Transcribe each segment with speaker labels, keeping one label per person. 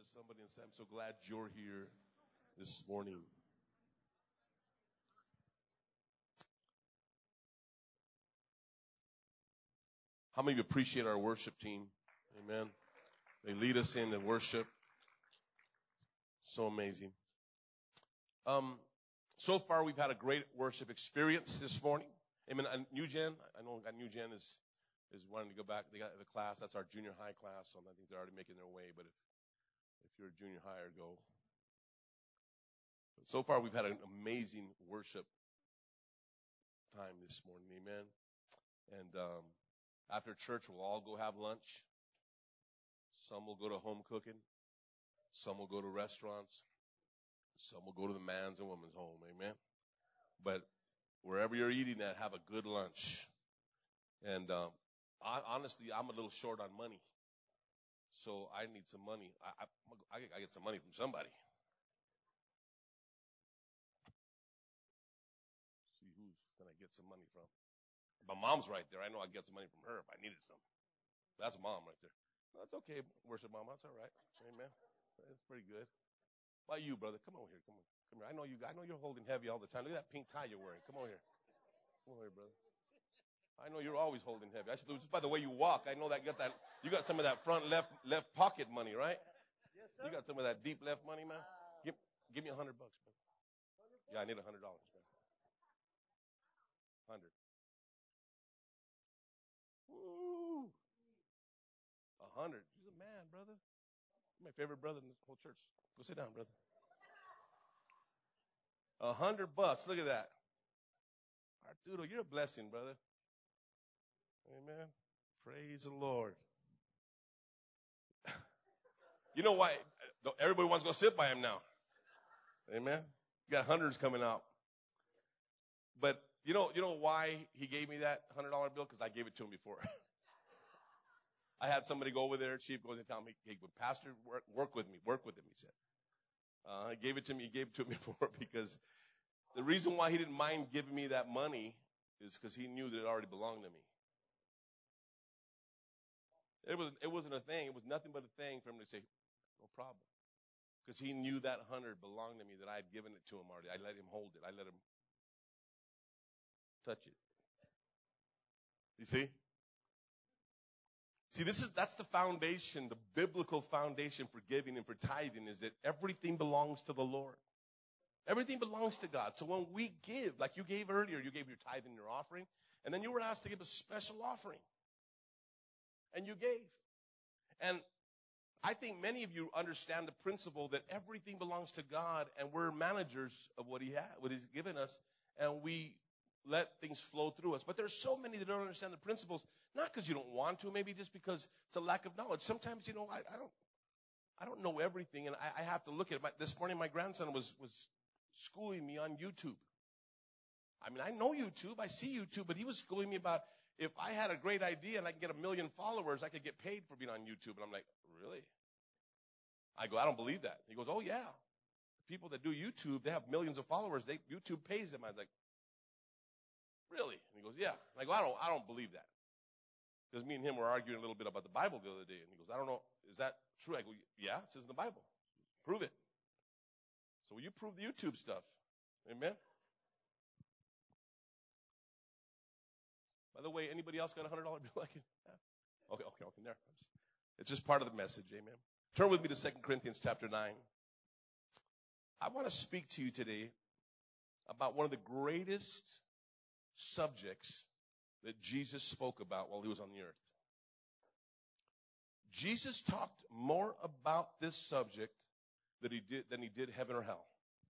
Speaker 1: somebody and say, I'm so glad you're here this morning. How many of you appreciate our worship team? Amen. They lead us in the worship. So amazing. So far we've had a great worship experience this morning. Amen. New Gen, I know New Gen is wanting to go back. They got the class. That's our junior high class. So I think they're already making their way. But if you're a junior higher, go. But so far we've had an amazing worship time this morning. Amen. And after church, we'll all go have lunch. Some will go to home cooking. Some will go to restaurants. Some will go to the man's and woman's home. Amen. But wherever you're eating at, have a good lunch. And honestly, I'm a little short on money. So I need some money. I get some money from somebody. See, who's can I get some money from? My mom's right there. I know I get some money from her if I needed some. That's mom right there. That's okay, worship mom. That's all right. Amen. It's pretty good. Why you, brother? Come over here. Come on. Come here. I know you're holding heavy all the time. Look at that pink tie you're wearing. Come over here. Come over here, brother. I know you're always holding heavy. Just by the way you walk, I know that you got some of that front left pocket money, right?
Speaker 2: Yes, sir.
Speaker 1: You got some of that deep left money, man. Give me $100, man. Yeah, I need $100, man. 100. Woo! 100. You're the man, brother. You're my favorite brother in the whole church. Go sit down, brother. $100. Look at that. Arturo, you're a blessing, brother. Amen. Praise the Lord. You know why? Everybody wants to go sit by him now. Amen. You got hundreds coming out. But you know why he gave me that $100 bill? Because I gave it to him before. I had somebody go over there. Chief goes and tell me, hey, Pastor, work with me. Work with him, he said. He gave it to me before because the reason why he didn't mind giving me that money is because he knew that it already belonged to me. It wasn't a thing. It was nothing but a thing for him to say, no problem. Because he knew that 100 belonged to me, that I had given it to him already. I let him hold it. I let him touch it. You see? See, that's the foundation, the biblical foundation for giving and for tithing is that everything belongs to the Lord. Everything belongs to God. So when we give, like you gave earlier, you gave your tithe and your offering, and then you were asked to give a special offering. And you gave. And I think many of you understand the principle that everything belongs to God, and we're managers of what He's given us, and we let things flow through us. But there's so many that don't understand the principles, not because you don't want to, maybe just because it's a lack of knowledge. Sometimes, I don't know everything, and I have to look at it. This morning, my grandson was schooling me on YouTube. I mean, I know YouTube, I see YouTube, but he was schooling me about if I had a great idea and I could get 1 million followers, I could get paid for being on YouTube. And I'm like, really? I go, I don't believe that. He goes, oh, yeah. The people that do YouTube, they have millions of followers. YouTube pays them. I was like, really? And he goes, yeah. And I go, I don't believe that. Because me and him were arguing a little bit about the Bible the other day. And he goes, I don't know. Is that true? I go, yeah, it says in the Bible. Prove it. So will you prove the YouTube stuff? Amen? By the way, anybody else got a $100 bill I can have? Okay, there. It's just part of the message, amen. Turn with me to 2 Corinthians chapter 9. I want to speak to you today about one of the greatest subjects that Jesus spoke about while he was on the earth. Jesus talked more about this subject than he did heaven or hell.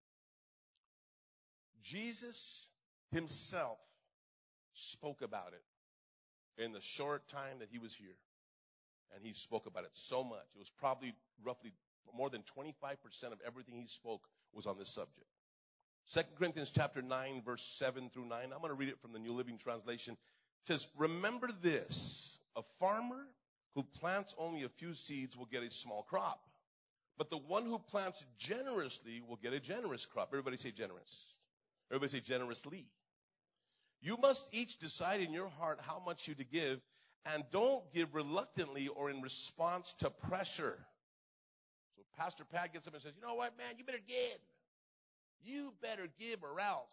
Speaker 1: Jesus himself spoke about it in the short time that he was here. And he spoke about it so much. It was probably roughly more than 25% of everything he spoke was on this subject. 2 Corinthians chapter 9, verse 7 through 9. I'm going to read it from the New Living Translation. It says, remember this, a farmer who plants only a few seeds will get a small crop. But the one who plants generously will get a generous crop. Everybody say generous. Everybody say generously. You must each decide in your heart how much you to give, and don't give reluctantly or in response to pressure. So Pastor Pat gets up and says, you know what, man, you better give. You better give or else.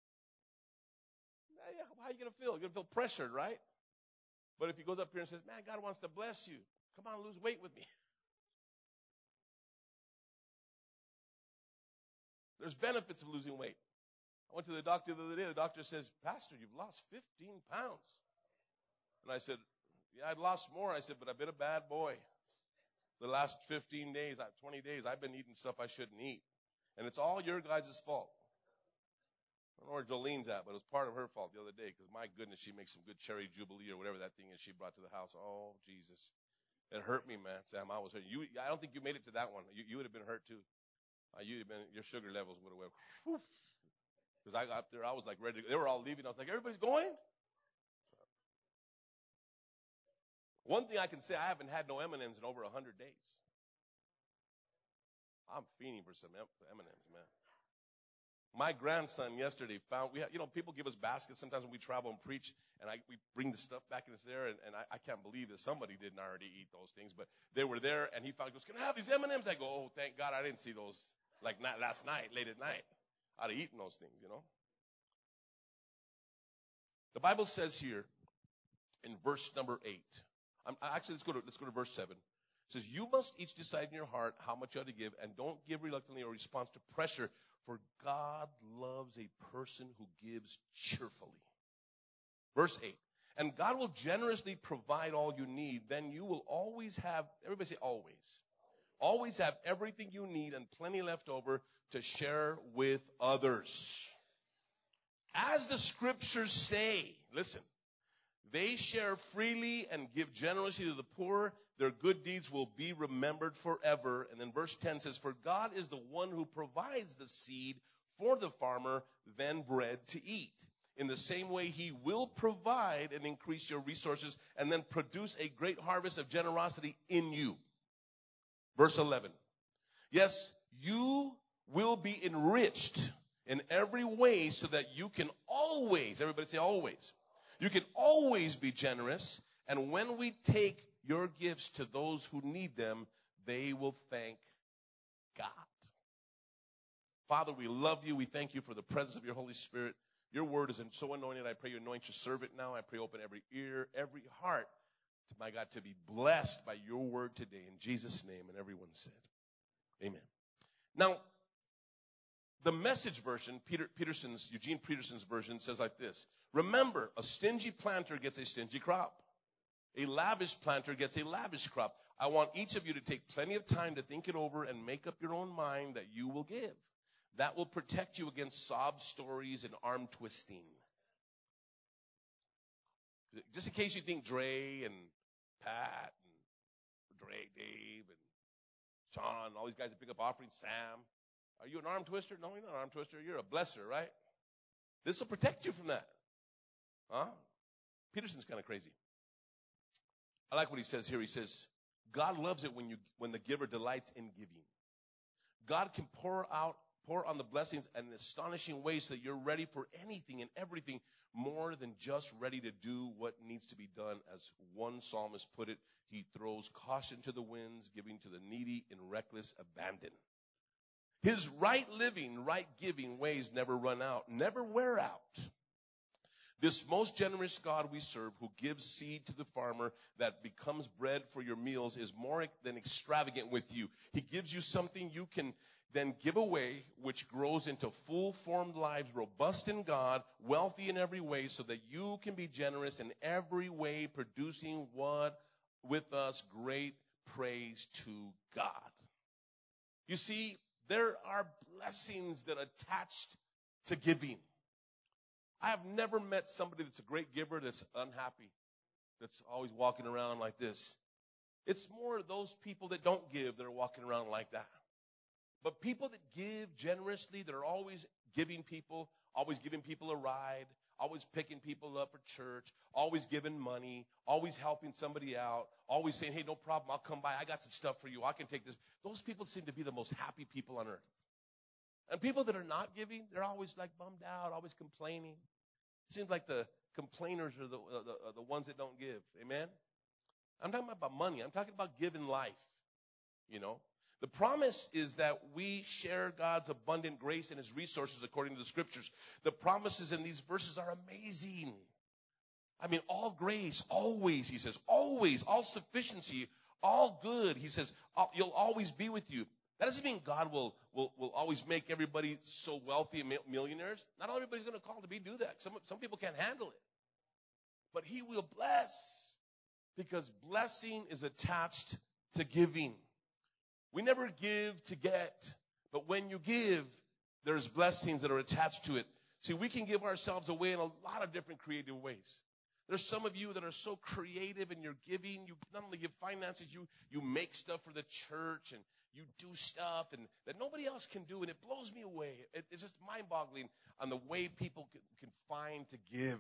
Speaker 1: Yeah, how are you going to feel? You're going to feel pressured, right? But if he goes up here and says, man, God wants to bless you. Come on, lose weight with me. There's benefits of losing weight. I went to the doctor the other day. The doctor says, Pastor, you've lost 15 pounds. And I said, yeah, I've lost more. I said, but I've been a bad boy. The last 15 days, 20 days, I've been eating stuff I shouldn't eat. And it's all your guys' fault. I don't know where Jolene's at, but it was part of her fault the other day because, my goodness, she makes some good cherry jubilee or whatever that thing is she brought to the house. Oh, Jesus. It hurt me, man. Sam, I was hurt. I don't think you made it to that one. You would have been hurt, too. Your sugar levels would have went, whew. Because I got up there, I was like ready to go. They were all leaving. I was like, everybody's going? One thing I can say, I haven't had no M&Ms in over 100 days. I'm fiending for some M&Ms, man. My grandson yesterday found, people give us baskets sometimes when we travel and preach, and we bring the stuff back and it's there, and I can't believe that somebody didn't already eat those things, but they were there, and he goes, can I have these M&Ms? I go, oh, thank God I didn't see those, like not last night, late at night. I'd have eaten those things, The Bible says here in verse number 8, actually, let's go to verse 7. It says, you must each decide in your heart how much you ought to give, and don't give reluctantly or response to pressure, for God loves a person who gives cheerfully. Verse 8, and God will generously provide all you need. Then you will always have, everybody say always have everything you need and plenty left over to share with others. As the scriptures say, listen, they share freely and give generously to the poor. Their good deeds will be remembered forever. And then verse 10 says, for God is the one who provides the seed for the farmer, then bread to eat. In the same way, he will provide and increase your resources and then produce a great harvest of generosity in you. Verse 11. Yes, you will be enriched in every way so that you can always, everybody say always. You can always be generous, and when we take your gifts to those who need them, they will thank God. Father, we love you. We thank you for the presence of your Holy Spirit. Your word is so anointed. I pray you anoint your servant now. I pray open every ear, every heart, my God, to be blessed by your word today. In Jesus' name, and everyone said, amen. Now, the Message version, Eugene Peterson's version, says like this. Remember, a stingy planter gets a stingy crop. A lavish planter gets a lavish crop. I want each of you to take plenty of time to think it over and make up your own mind that you will give. That will protect you against sob stories and arm twisting. Just in case you think Dre and Pat and Dave and Sean, all these guys that pick up offerings, Sam. Are you an arm twister? No, you're not an arm twister. You're a blesser, right? This will protect you from that. Huh? Peterson's kind of crazy. I like what he says here. He says, God loves it when the giver delights in giving. God can pour on the blessings in astonishing ways so that you're ready for anything and everything more than just ready to do what needs to be done. As one psalmist put it, he throws caution to the winds, giving to the needy in reckless abandon. His right living, right giving ways never run out, never wear out. This most generous God we serve, who gives seed to the farmer that becomes bread for your meals, is more than extravagant with you. He gives you something you can then give away, which grows into full-formed lives, robust in God, wealthy in every way, so that you can be generous in every way, producing with us great praise to God. You see, there are blessings that are attached to giving. I have never met somebody that's a great giver that's unhappy, that's always walking around like this. It's more those people that don't give that are walking around like that. But people that give generously, that are always giving people a ride, always picking people up for church, always giving money, always helping somebody out, always saying, hey, no problem, I'll come by, I got some stuff for you, I can take this. Those people seem to be the most happy people on earth. And people that are not giving, they're always like bummed out, always complaining. It seems like the complainers are the ones that don't give. Amen? I'm talking about money. I'm talking about giving life. The promise is that we share God's abundant grace and his resources according to the scriptures. The promises in these verses are amazing. I mean, all grace, always, he says, always, all sufficiency, all good. He says, you'll always be with you. That doesn't mean God will always make everybody so wealthy and millionaires. Not everybody's going to call to do that. Some people can't handle it. But he will bless, because blessing is attached to giving. We never give to get, but when you give, there's blessings that are attached to it. See, we can give ourselves away in a lot of different creative ways. There's some of you that are so creative in your giving. You not only give finances, you make stuff for the church, and you do stuff and that nobody else can do, and it blows me away. It's just mind-boggling on the way people can find to give.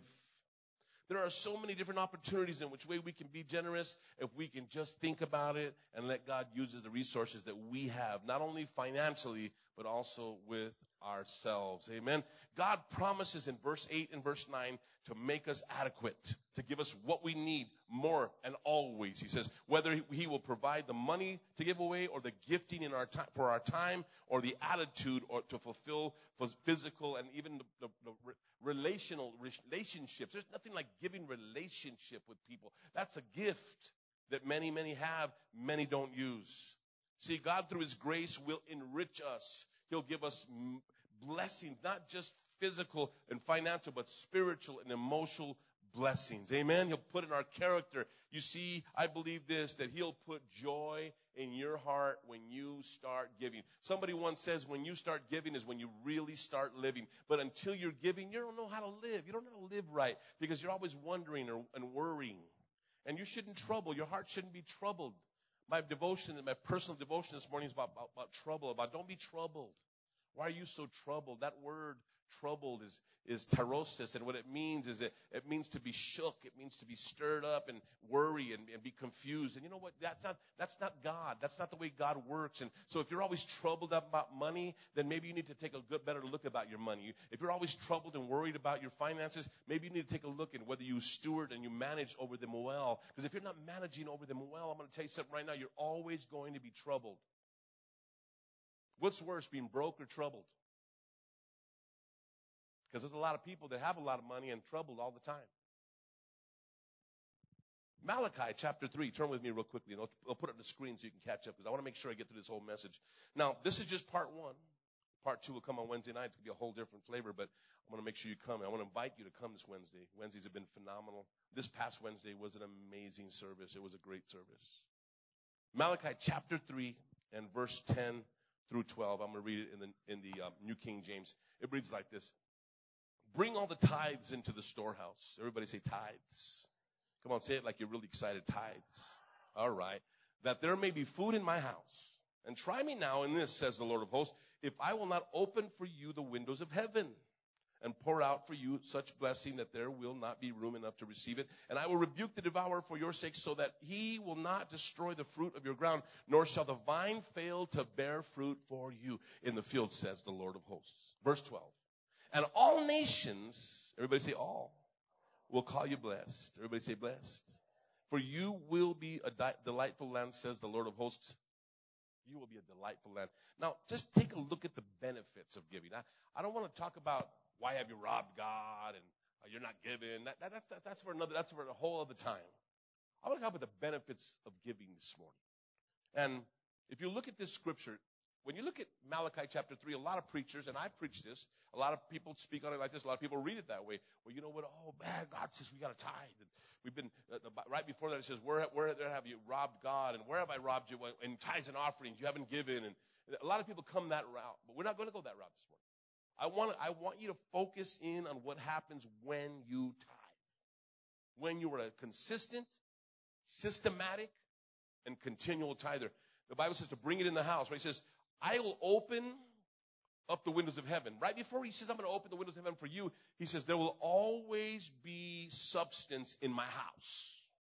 Speaker 1: There are so many different opportunities in which way we can be generous if we can just think about it and let God use the resources that we have, not only financially, but also with ourselves. Amen. God promises in verse 8 and verse 9 to make us adequate, to give us what we need more and always. He says whether he will provide the money to give away or the gifting in our time, for our time, or the attitude or to fulfill physical and even the relational relationships. There's nothing like giving relationship with people. That's a gift that many have, many don't use. See, God through his grace will enrich us. He'll give us blessings, not just physical and financial, but spiritual and emotional blessings. Amen. He'll put in our character. You see, I believe this, that he'll put joy in your heart when you start giving. Somebody once says when you start giving is when you really start living. But until you're giving, you don't know how to live. You don't know how to live right because you're always wondering and worrying. And you shouldn't trouble. Your heart shouldn't be troubled. My devotion and my personal devotion this morning is about trouble, about don't be troubled. Why are you so troubled? That word troubled is tarosis, and what it means is it means to be shook. It means to be stirred up and worry and be confused. And you know what? That's not God. That's not the way God works. And so if you're always troubled up about money, then maybe you need to take a better look about your money. If you're always troubled and worried about your finances, maybe you need to take a look at whether you steward and you manage over them well. Because if you're not managing over them well, I'm going to tell you something right now, you're always going to be troubled. What's worse, being broke or troubled? Because there's a lot of people that have a lot of money and troubled all the time. Malachi chapter 3. Turn with me real quickly. And I'll put it on the screen so you can catch up because I want to make sure I get through this whole message. Now, this is just part 1. Part 2 will come on Wednesday night. It's going to be a whole different flavor, but I'm going to make sure you come. I want to invite you to come this Wednesday. Wednesdays have been phenomenal. This past Wednesday was an amazing service. It was a great service. Malachi chapter 3 and verse 10 through 12. I'm going to read it in the New King James. It reads like this. Bring all the tithes into the storehouse. Everybody say tithes. Come on, say it like you're really excited. Tithes. All right. That there may be food in my house. And try me now in this, says the Lord of hosts, if I will not open for you the windows of heaven and pour out for you such blessing that there will not be room enough to receive it. And I will rebuke the devourer for your sake so that he will not destroy the fruit of your ground, nor shall the vine fail to bear fruit for you in the field, says the Lord of hosts. Verse 12. And all nations, everybody say all, will call you blessed. Everybody say blessed. For you will be a delightful land, says the Lord of hosts. You will be a delightful land. Now, just take a look at the benefits of giving. I don't want to talk about why have you robbed God and you're not giving. That's for a whole other time. I want to talk about the benefits of giving this morning. And if you look at this scripture, when you look at Malachi chapter 3, a lot of preachers, and I preach this, a lot of people speak on it like this, a lot of people read it that way. Well, you know what? Oh, man, God says we got to tithe. And we've been, right before that, it says, where have you robbed God? And where have I robbed you? In tithes and offerings, you haven't given. And a lot of people come that route, but we're not going to go that route this morning. I want you to focus in on what happens when you tithe. When you are a consistent, systematic, and continual tither. The Bible says to bring it in the house, right? It says, I will open up the windows of heaven. Right before he says, I'm going to open the windows of heaven for you, he says, there will always be substance in my house.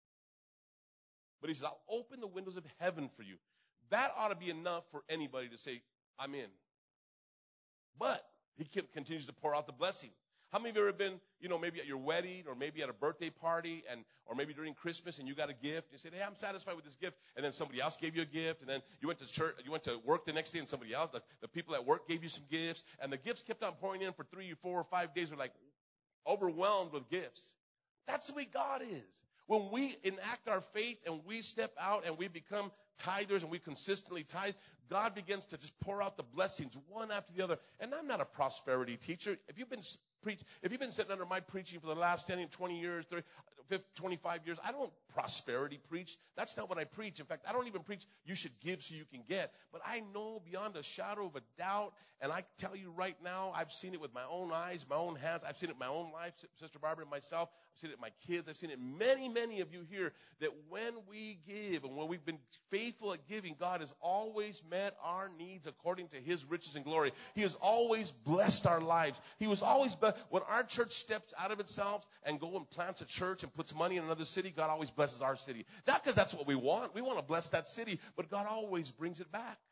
Speaker 1: But he says, I'll open the windows of heaven for you. That ought to be enough for anybody to say, I'm in. But he continues to pour out the blessing. How many of you ever been, maybe at your wedding or maybe at a birthday party or maybe during Christmas and you got a gift? You said, hey, I'm satisfied with this gift. And then somebody else gave you a gift. And then you went to church, you went to work the next day and somebody else, the people at work gave you some gifts. And the gifts kept on pouring in for 3 or 4 or 5 days. We're like overwhelmed with gifts. That's the way God is. When we enact our faith and we step out and we become tithers and we consistently tithe, God begins to just pour out the blessings one after the other. And I'm not a prosperity teacher. If you've been sitting under my preaching for the last 10, 20 years, 30, 50, 25 years, I don't prosperity preach. That's not what I preach. In fact, I don't even preach you should give so you can get. But I know beyond a shadow of a doubt, and I tell you right now, I've seen it with my own eyes, my own hands. I've seen it in my own life, Sister Barbara and myself. I've seen it in my kids. I've seen it in many, many of you here, that when we give and when we've been faithful at giving, God has always met our needs according to his riches and glory. He has always blessed our lives. He was always blessed. When our church steps out of itself and go and plants a church and puts money in another city, God always blesses our city. Not because that's what we want. We want to bless that city, but God always brings it back.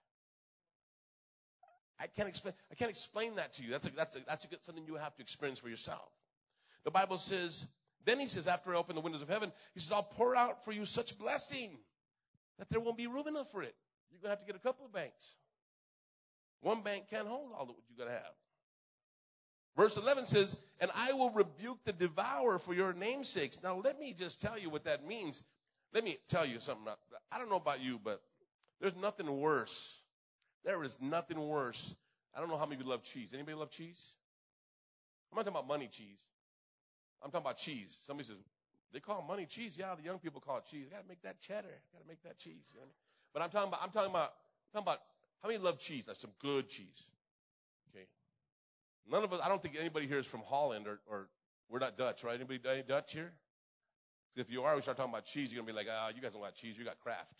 Speaker 1: I can't explain that to you. That's something you have to experience for yourself. The Bible says, then he says, after I open the windows of heaven, he says, I'll pour out for you such blessing that there won't be room enough for it. You're going to have to get a couple of banks. One bank can't hold all of what you're going to have. Verse 11 says, and I will rebuke the devourer for your name's sakes. Now, let me just tell you what that means. Let me tell you something. I don't know about you, but there's nothing worse. There is nothing worse. I don't know how many of you love cheese. Anybody love cheese? I'm not talking about money cheese. I'm talking about cheese. Somebody says, they call money cheese. Yeah, the young people call it cheese. Got to make that cheddar. Got to make that cheese. You know what I mean? But I'm talking about how many love cheese? Like some good cheese. Okay. None of us, I don't think anybody here is from Holland or we're not Dutch, right? Anybody any Dutch here? If you are, we start talking about cheese, you're going to be like, you guys don't got cheese, you got Kraft.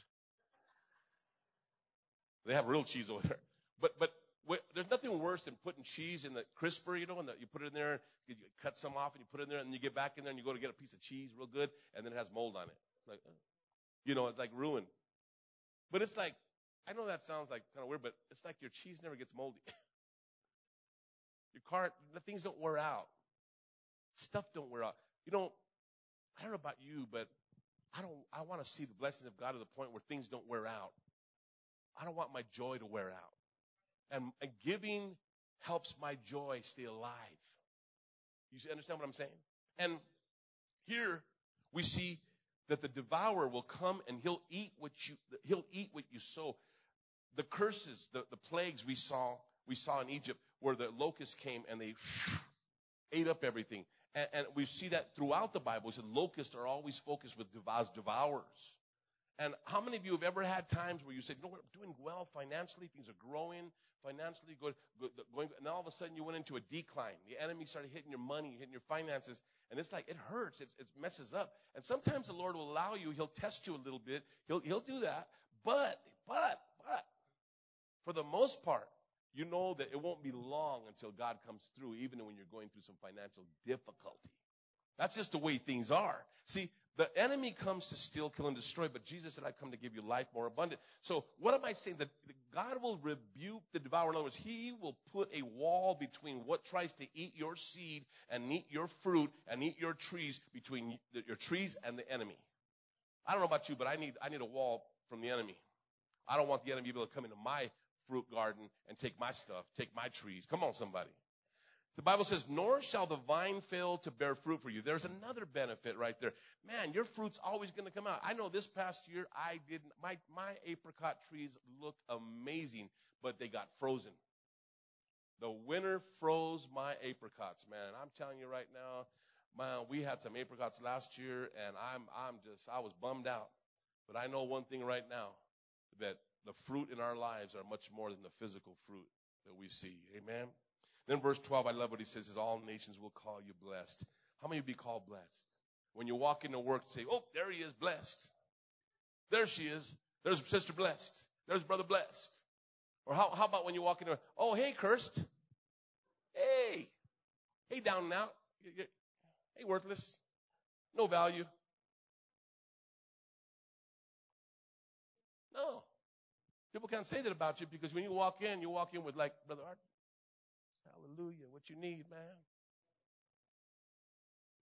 Speaker 1: They have real cheese over there. But there's nothing worse than putting cheese in the crisper, and you put it in there, you cut some off and you put it in there, and you get back in there and you go to get a piece of cheese real good, and then it has mold on it. It's like, it's like ruined. But it's like, I know that sounds like kind of weird, but it's like your cheese never gets moldy. Your car, the things don't wear out. Stuff don't wear out. I don't know about you, but I want to see the blessings of God to the point where things don't wear out. I don't want my joy to wear out. And giving helps my joy stay alive. You understand what I'm saying? And here we see that the devourer will come and he'll eat what you sow. The curses, the plagues we saw in Egypt, where the locusts came and they ate up everything. And we see that throughout the Bible. So locusts are always focused with devourers. And how many of you have ever had times where you said, I'm doing well financially, things are growing, financially going, and all of a sudden you went into a decline. The enemy started hitting your money, hitting your finances, and it's like, it hurts, it messes up. And sometimes the Lord will allow you, he'll test you a little bit, he'll do that, but, for the most part, you know that it won't be long until God comes through, even when you're going through some financial difficulty. That's just the way things are. See, the enemy comes to steal, kill, and destroy, but Jesus said, I've come to give you life more abundant. So what am I saying? That God will rebuke the devourer. In other words, he will put a wall between what tries to eat your seed and eat your fruit and eat your trees, between your trees and the enemy. I don't know about you, but I need a wall from the enemy. I don't want the enemy to be able to come into my fruit garden and take my stuff, take my trees. Come on, somebody. The Bible says, nor shall the vine fail to bear fruit for you. There's another benefit right there. Man, your fruit's always going to come out. I know this past year my apricot trees looked amazing, but they got frozen. The winter froze my apricots, man. I'm telling you right now, man, we had some apricots last year, and I was bummed out. But I know one thing right now, that the fruit in our lives are much more than the physical fruit that we see. Amen. Then verse 12, I love what he says, is all nations will call you blessed. How many of you be called blessed? When you walk into work, say, oh, there he is, blessed. There she is. There's Sister Blessed. There's Brother Blessed. Or how about when you walk into, oh, hey, cursed. Hey. Hey, down and out. Hey, worthless. No value. No. People can't say that about you, because when you walk in with like, Brother Art, hallelujah, what you need, man.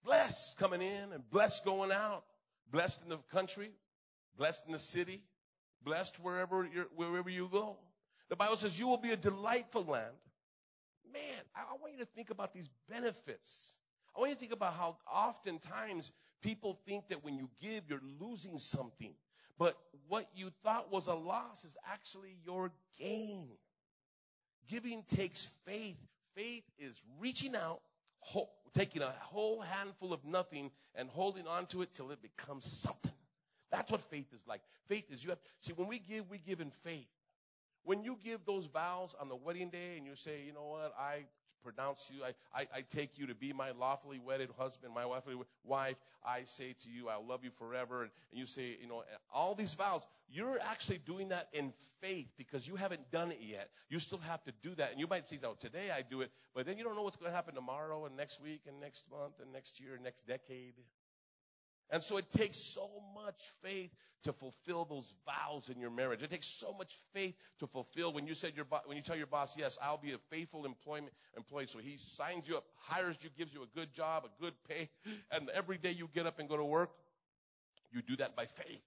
Speaker 1: Blessed coming in and blessed going out. Blessed in the country, blessed in the city, blessed wherever you go. The Bible says you will be a delightful land. Man, I want you to think about these benefits. I want you to think about how oftentimes people think that when you give, you're losing something. But what you thought was a loss is actually your gain. Giving takes faith. Faith is reaching out, taking a whole handful of nothing and holding on to it till it becomes something. That's what faith is like. Faith is when we give in faith. When you give those vows on the wedding day and you say, you know what, I pronounce you, I take you to be my lawfully wedded husband, my lawfully wife, I say to you, I'll love you forever. And you say, all these vows, you're actually doing that in faith because you haven't done it yet. You still have to do that. And you might say, today I do it, but then you don't know what's going to happen tomorrow and next week and next month and next year and next decade. And so it takes so much faith to fulfill those vows in your marriage. It takes so much faith to fulfill when you tell your boss, yes, I'll be a faithful employee. So he signs you up, hires you, gives you a good job, a good pay, and every day you get up and go to work, you do that by faith.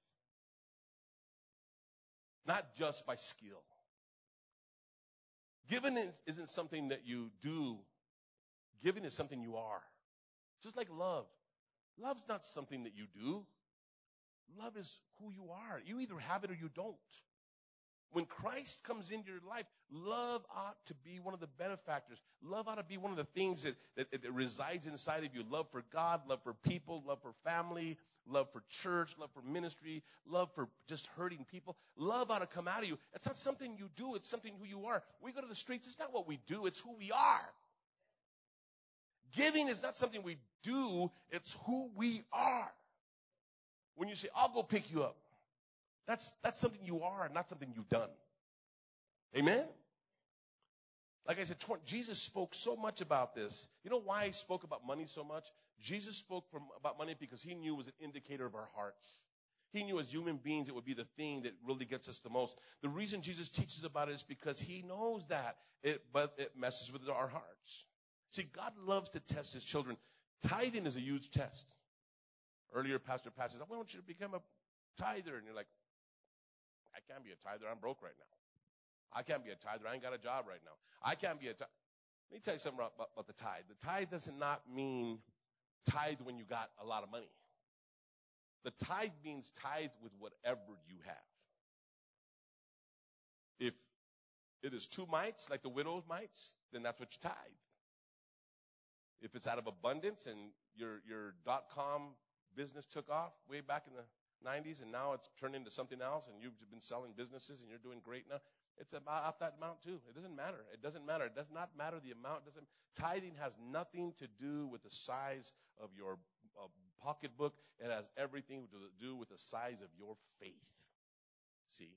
Speaker 1: Not just by skill. Giving isn't something that you do. Giving is something you are. Just like love. Love's not something that you do. Love is who you are. You either have it or you don't. When Christ comes into your life, love ought to be one of the benefactors. Love ought to be one of the things that resides inside of you. Love for God, love for people, love for family, love for church, love for ministry, love for just hurting people. Love ought to come out of you. It's not something you do. It's something who you are. We go to the streets. It's not what we do. It's who we are. Giving is not something we do, it's who we are. When you say, I'll go pick you up, that's something you are, not something you've done. Amen? Like I said, Jesus spoke so much about this. You know why he spoke about money so much? Jesus spoke about money because he knew it was an indicator of our hearts. He knew as human beings it would be the thing that really gets us the most. The reason Jesus teaches about it is because he knows that, but it messes with our hearts. See, God loves to test his children. Tithing is a huge test. Earlier, Pastor Pat says, I want you to become a tither. And you're like, I can't be a tither. I'm broke right now. I can't be a tither. I ain't got a job right now. I can't be a tither. Let me tell you something about the tithe. The tithe does not mean tithe when you got a lot of money. The tithe means tithe with whatever you have. If it is 2 mites, like the widow's mites, then that's what you tithe. If it's out of abundance and your .com business took off way back in the 90s and now it's turned into something else and you've been selling businesses and you're doing great now, it's about that amount too. It doesn't matter. It doesn't matter. It does not matter the amount. Tithing has nothing to do with the size of your pocketbook. It has everything to do with the size of your faith. See?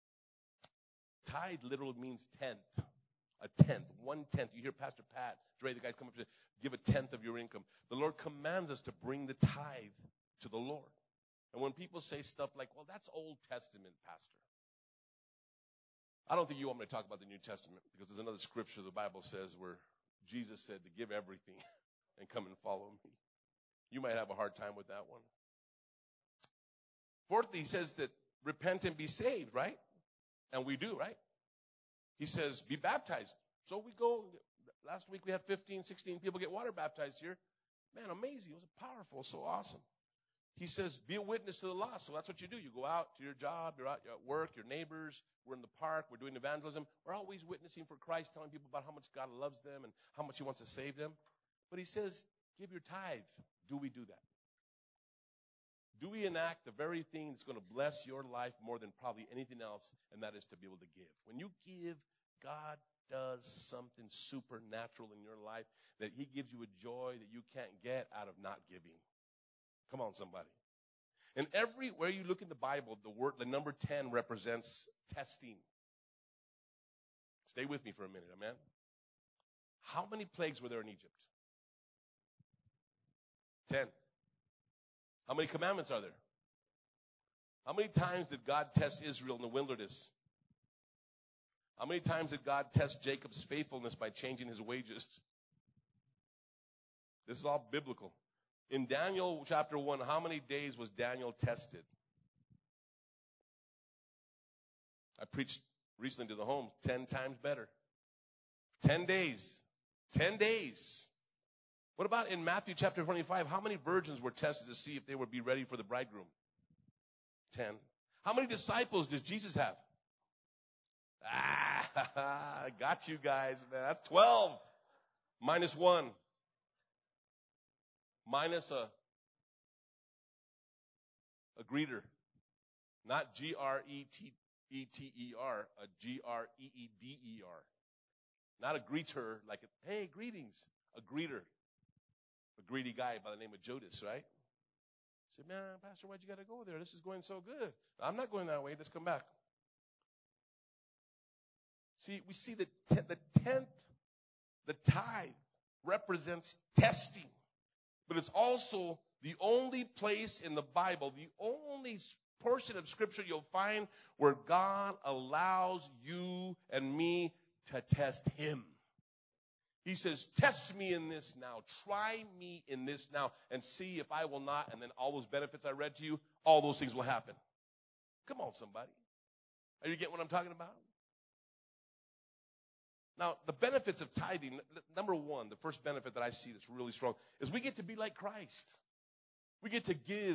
Speaker 1: Tithe literally means tenth. A tenth, 1/10. You hear Pastor Pat, Dre, the guys come up to give a tenth of your income. The Lord commands us to bring the tithe to the Lord. And when people say stuff like, well, that's Old Testament, Pastor. I don't think you want me to talk about the New Testament because there's another scripture the Bible says where Jesus said to give everything and come and follow me. You might have a hard time with that one. Fourthly, he says that repent and be saved, right? And we do, right? He says, be baptized. So we go, last week we had 15, 16 people get water baptized here. Man, amazing. It was powerful, so awesome. He says, be a witness to the lost. So that's what you do. You go out to your job, you're at work, your neighbors, we're in the park, we're doing evangelism. We're always witnessing for Christ, telling people about how much God loves them and how much he wants to save them. But he says, give your tithe. Do we do that? Do we enact the very thing that's going to bless your life more than probably anything else, and that is to be able to give? When you give, God does something supernatural in your life that he gives you a joy that you can't get out of not giving. Come on, somebody. And everywhere you look in the Bible, the number 10 represents testing. Stay with me for a minute, amen? How many plagues were there in Egypt? 10. How many commandments are there? How many times did God test Israel in the wilderness? How many times did God test Jacob's faithfulness by changing his wages? This is all biblical. In Daniel chapter 1, how many days was Daniel tested? I preached recently to the home, 10 times better. 10 days. 10 days. What about in Matthew chapter 25? How many virgins were tested to see if they would be ready for the bridegroom? 10. How many disciples does Jesus have? I got you guys, man. That's 12. Minus 1. Minus a greeter. Not Greeter, a Greeder. Not a greeter like, hey, greetings. A greeter. A greedy guy by the name of Judas, right? I said, man, Pastor, why'd you got to go there? This is going so good. I'm not going that way. Let's come back. See, we see the tenth, the tithe represents testing. But it's also the only place in the Bible, the only portion of Scripture you'll find where God allows you and me to test Him. He says, test me in this now. Try me in this now and see if I will not. And then all those benefits I read to you, all those things will happen. Come on, somebody. Are you getting what I'm talking about? Now, the benefits of tithing, number one, the first benefit that I see that's really strong is we get to be like Christ. We get to give.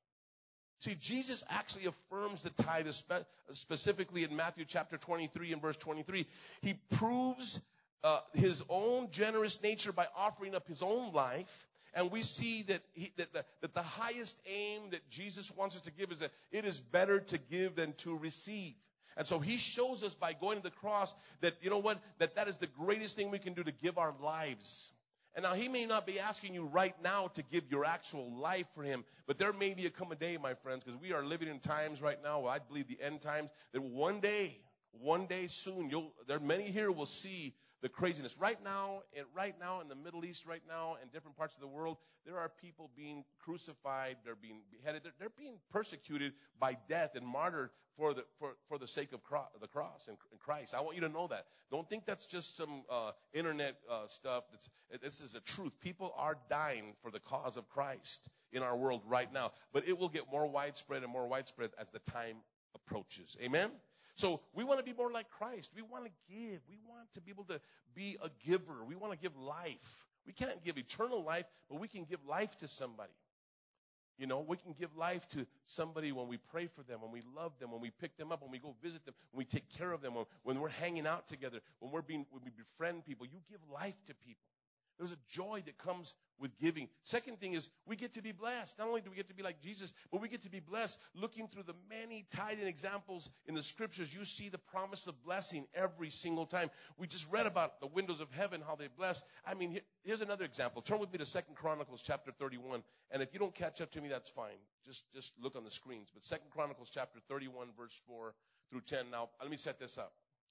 Speaker 1: See, Jesus actually affirms the tithe specifically in Matthew chapter 23 and verse 23. He proves his own generous nature by offering up his own life. And we see that the highest aim that Jesus wants us to give is that it is better to give than to receive. And so he shows us by going to the cross that, you know what, that is the greatest thing we can do, to give our lives. And now he may not be asking you right now to give your actual life for him, but there may be come a day, my friends, because we are living in times right now, I believe the end times, that one day soon, there are many here will see the craziness. Right now in the Middle East, right now in different parts of the world, there are people being crucified, they're being beheaded, they're being persecuted by death and martyred for the sake of the cross and Christ. I want you to know that. Don't think that's just some internet stuff. This is the truth. People are dying for the cause of Christ in our world right now. But it will get more widespread and more widespread as the time approaches. Amen? So we want to be more like Christ. We want to give. We want to be able to be a giver. We want to give life. We can't give eternal life, but we can give life to somebody. You know, we can give life to somebody when we pray for them, when we love them, when we pick them up, when we go visit them, when we take care of them, when we're hanging out together, when we befriend people. You give life to people. There's a joy that comes with giving. Second thing is we get to be blessed. Not only do we get to be like Jesus, but we get to be blessed. Looking through the many tithing examples in the Scriptures, you see the promise of blessing every single time. We just read about the windows of heaven, how they bless. I mean, here's another example. Turn with me to 2 Chronicles chapter 31. And if you don't catch up to me, that's fine. Just look on the screens. But 2 Chronicles chapter 31, verse 4 through 10. Now, let me set this up.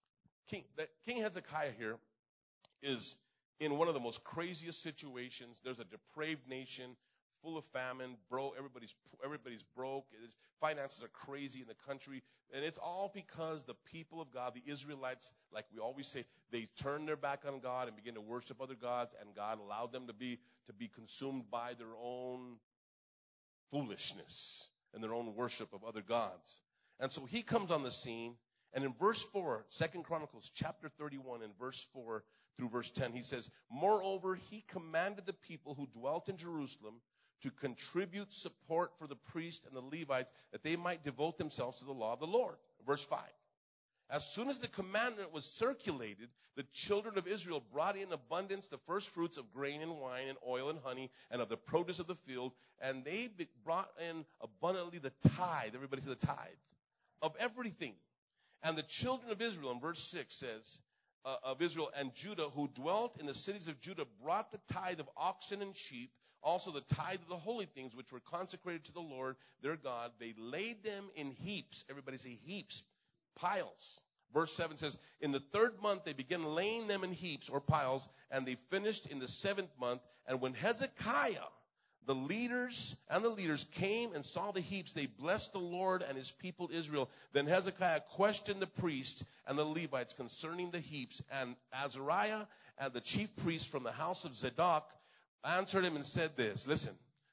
Speaker 1: King Hezekiah here is in one of the most craziest situations. There's a depraved nation, full of famine, everybody's broke. Finances are crazy in the country. And it's all because the people of God, the Israelites, like we always say, they turned their back on God and began to worship other gods, and God allowed them to be consumed by their own foolishness and their own worship of other gods. And so he comes on the scene, and in verse 4, 2 Chronicles chapter 31, in verse 4 through verse 10, he says, moreover, he commanded the people who dwelt in Jerusalem to contribute support for the priests and the Levites, that they might devote themselves to the law of the Lord. Verse 5. As soon as the commandment was circulated, the children of Israel brought in abundance the first fruits of grain and wine and oil and honey and of the produce of the field, and they brought in abundantly the tithe. Everybody say the tithe. Of everything. And the children of Israel, in verse 6 says, of Israel and Judah, who dwelt in the cities of Judah, brought the tithe of oxen and sheep, also the tithe of the holy things which were consecrated to the Lord their God. They laid them in heaps. Everybody say heaps. Piles. Verse 7 says, in the 3rd month they began laying them in heaps or piles, and they finished in the 7th month. And when Hezekiah, the leaders came and saw the heaps, they blessed the Lord and his people Israel. Then Hezekiah questioned the priests and the Levites concerning the heaps. And Azariah and the chief priest from the house of Zadok answered him and said this. Listen,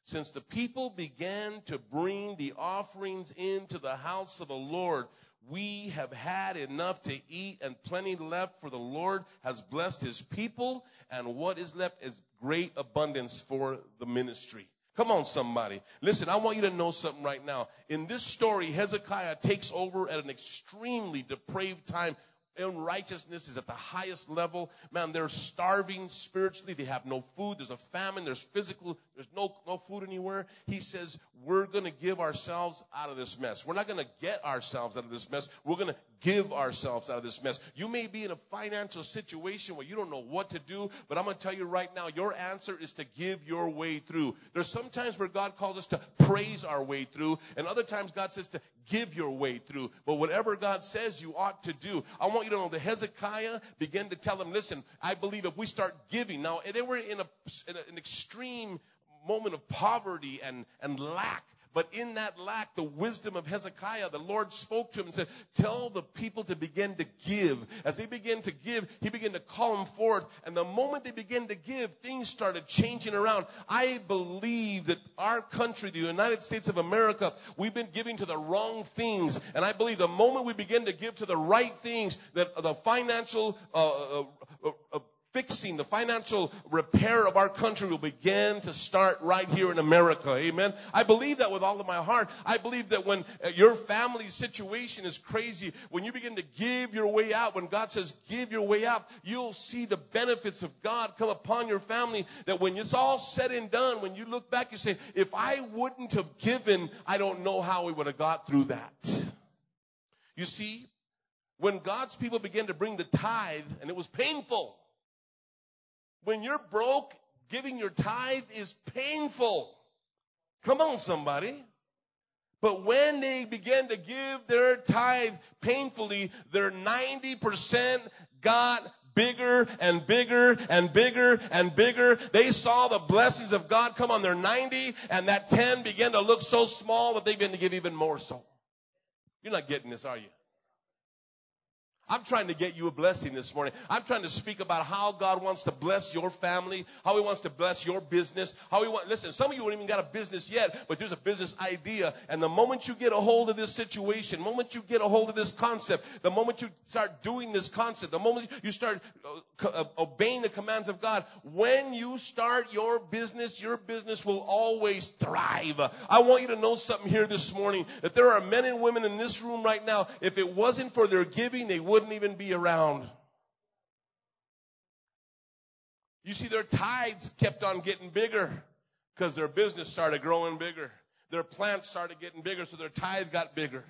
Speaker 1: Since the people began to bring the offerings into the house of the Lord, we have had enough to eat and plenty left, for the Lord has blessed his people, and what is left is great abundance for the ministry. Come on, somebody. Listen, I want you to know something right now. In this story, Hezekiah takes over at an extremely depraved time. Unrighteousness is at the highest level. Man, they're starving spiritually. They have no food. There's a famine. There's no food anywhere. He says, we're going to give ourselves out of this mess. We're not going to get ourselves out of this mess. We're going to give ourselves out of this mess. You may be in a financial situation where you don't know what to do, but I'm going to tell you right now, your answer is to give your way through. There's some times where God calls us to praise our way through, and other times God says to give your way through. But whatever God says, you ought to do. I want you to know that Hezekiah began to tell them, listen, I believe if we start giving. Now, they were in an extreme moment of poverty and lack. But in that lack, the wisdom of Hezekiah, the Lord spoke to him and said, tell the people to begin to give. As they began to give, he began to call them forth. And the moment they began to give, things started changing around. I believe that our country, the United States of America, we've been giving to the wrong things. And I believe the moment we begin to give to the right things, that the financial fixing, the financial repair of our country will begin to start right here in America. Amen. I believe that with all of my heart. I believe that when your family situation is crazy, when you begin to give your way out, when God says give your way out, you'll see the benefits of God come upon your family, that when it's all said and done, when you look back, you say, if I wouldn't have given, I don't know how we would have got through that. You see, when God's people began to bring the tithe, and it was painful. When you're broke, giving your tithe is painful. Come on, somebody. But when they began to give their tithe painfully, their 90% got bigger and bigger and bigger and bigger. They saw the blessings of God come on their 90, and that 10 began to look so small that they began to give even more so. You're not getting this, are you? I'm trying to get you a blessing this morning. I'm trying to speak about how God wants to bless your family, how he wants to bless your business, listen, some of you haven't even got a business yet, but there's a business idea. And the moment you get a hold of this situation, the moment you get a hold of this concept, the moment you start doing this concept, the moment you start obeying the commands of God, when you start your business will always thrive. I want you to know something here this morning, that there are men and women in this room right now, if it wasn't for their giving, they wouldn't even be around. You see, their tithes kept on getting bigger because their business started growing bigger. Their plants started getting bigger, so their tithe got bigger.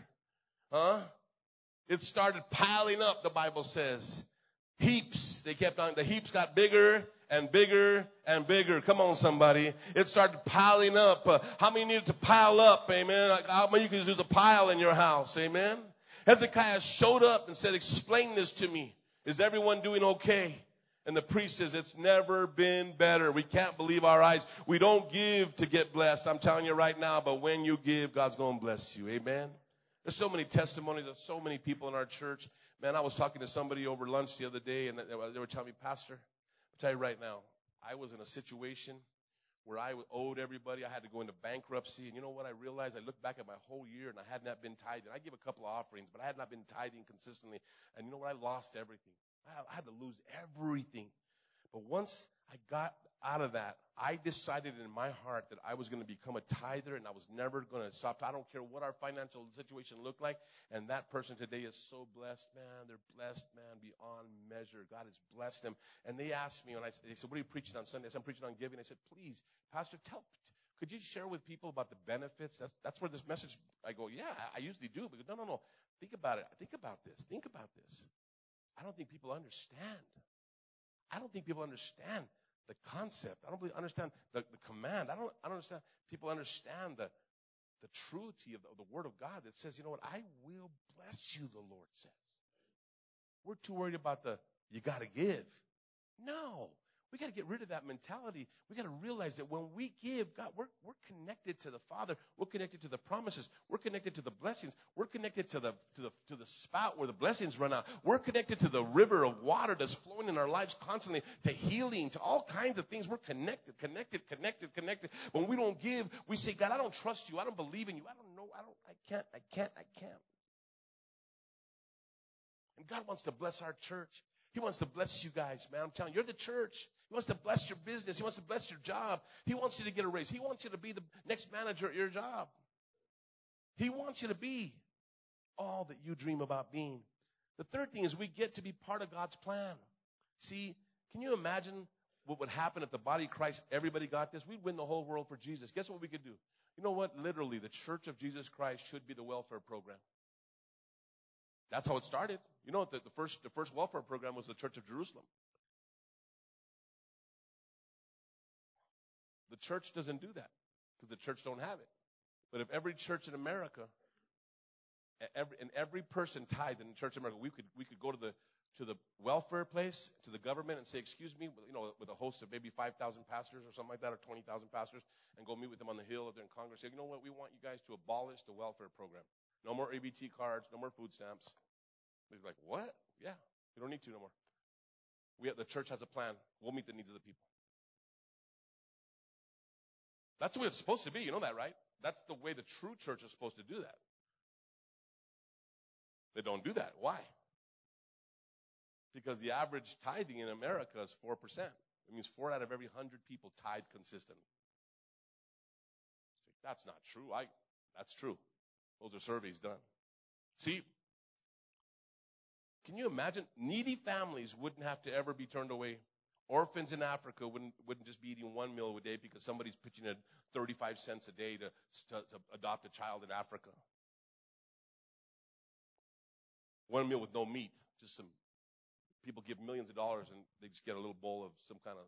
Speaker 1: It started piling up, the Bible says. Heaps. The heaps got bigger and bigger and bigger. Come on, somebody. It started piling up. How many needed to pile up? Amen. How many you can use a pile in your house? Amen. Hezekiah showed up and said, explain this to me. Is everyone doing okay? And the priest says, it's never been better. We can't believe our eyes. We don't give to get blessed. I'm telling you right now, but when you give, God's going to bless you. Amen. There's so many testimonies of so many people in our church. Man, I was talking to somebody over lunch the other day, and they were telling me, Pastor, I'll tell you right now, I was in a situation where I owed everybody. I had to go into bankruptcy. And you know what I realized? I looked back at my whole year, and I had not been tithing. I give a couple of offerings, but I had not been tithing consistently. And you know what? I lost everything. I had to lose everything. But once I got out of that, I decided in my heart that I was going to become a tither, and I was never going to stop. I don't care what our financial situation looked like. And that person today is so blessed, man. They're blessed, man, beyond measure. God has blessed them. And they asked me, they said, what are you preaching on Sunday? I said, I'm preaching on giving. I said, please, Pastor, could you share with people about the benefits? That's where this message, I go, yeah, I usually do. But no. Think about it. Think about this. I don't think people understand. I don't think people understand the concept. I don't really understand the command. I don't understand. People understand the truth of the Word of God that says, you know what, I will bless you, the Lord says. We're too worried about you got to give. No. We got to get rid of that mentality. We got to realize that when we give, God, we're connected to the Father. We're connected to the promises. We're connected to the blessings. We're connected to the spout where the blessings run out. We're connected to the river of water that's flowing in our lives constantly, to healing, to all kinds of things. We're connected. When we don't give, we say, God, I don't trust you. I don't believe in you. I don't know. I can't. And God wants to bless our church. He wants to bless you guys, man. I'm telling you, you're the church. He wants to bless your business. He wants to bless your job. He wants you to get a raise. He wants you to be the next manager at your job. He wants you to be all that you dream about being. The third thing is we get to be part of God's plan. See, can you imagine what would happen if the body of Christ, everybody got this? We'd win the whole world for Jesus. Guess what we could do? You know what? Literally, the Church of Jesus Christ should be the welfare program. That's how it started. You know, the first welfare program was the Church of Jerusalem. The church doesn't do that because the church don't have it. But if every church in America, every person tithed in the Church of America, we could go to the welfare place, to the government, and say, excuse me, you know, with a host of maybe 5,000 pastors or something like that, or 20,000 pastors, and go meet with them on the Hill if they're in Congress. Say, you know what? We want you guys to abolish the welfare program. No more ABT cards, no more food stamps. They're like, what? Yeah, we don't need to no more. The church has a plan. We'll meet the needs of the people. That's the way it's supposed to be. You know that, right? That's the way the true church is supposed to do that. They don't do that. Why? Because the average tithing in America is 4%. It means 4 out of every 100 people tithe consistently. That's not true. That's true. Those are surveys done. See, can you imagine? Needy families wouldn't have to ever be turned away. Orphans in Africa wouldn't just be eating one meal a day because somebody's pitching in 35 cents a day to adopt a child in Africa. One meal with no meat. Just some people give millions of dollars and they just get a little bowl of some kind of